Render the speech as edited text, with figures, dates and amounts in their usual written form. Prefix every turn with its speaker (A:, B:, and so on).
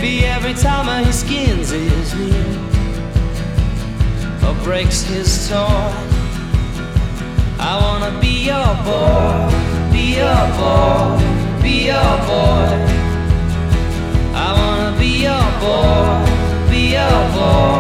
A: Maybe every time he skins his knee or breaks his toy, I wanna be your boy, be your boy, be your boy. I wanna be your boy, be your boy.